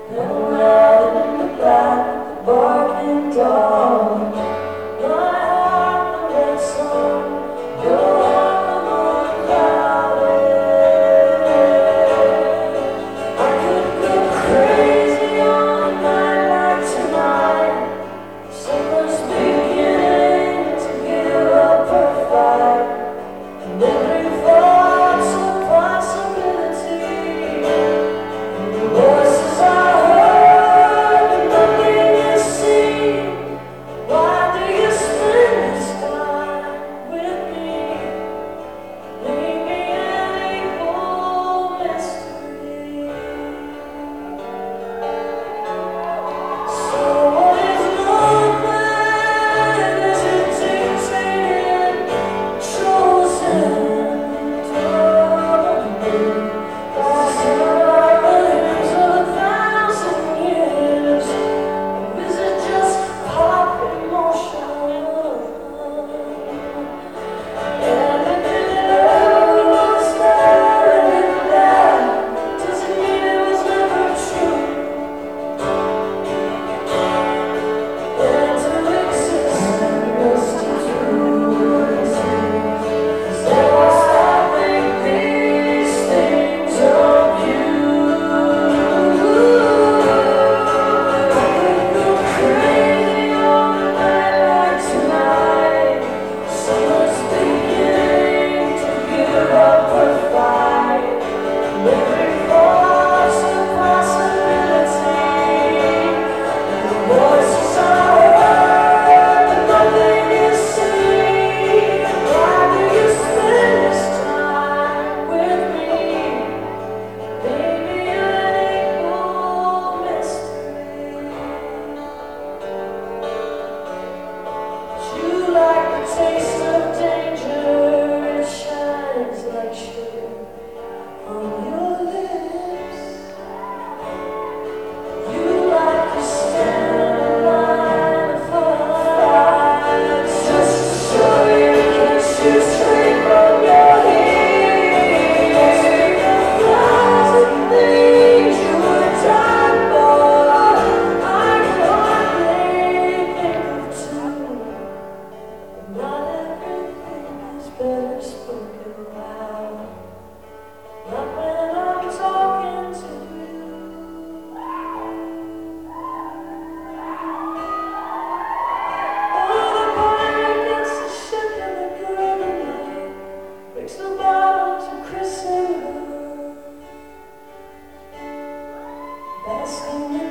And right in the back, the barking dog. My heart, the red sun, your heart, the moon clouded. I could go crazy on a night like tonight. Someone's beginning to give up her fight. And every thought's a possibility. The voices I heard, and nothing is seen. Why do you spend this time with me? Maybe an equal mystery. So what is love then? Is it dictated, chosen, done by survivors of 1,000 years? Or is it just pop emotion? And if it ever was there and if that doesn't mean it was never true. Into existence to do is never stopping these things of you. I could go crazy on a night like tonight. Someone's beginning to give up her fight. Every thought's a possibility. The voices are heard, but nothing is seen. Why do you spend this time with me? Maybe an equal mystery. You like the taste of danger, it shines like sugar on your lips. You like to stand in line for fights just to show you can shoot straight from your hips. Speak of 1,000 things you would die for. I can hardly think of two. Not everything is better spoken loud. Not when I'm talking to you. Oh, the boy gets the ship in the girl tonight. Breaks the bottle to christen her. Basking in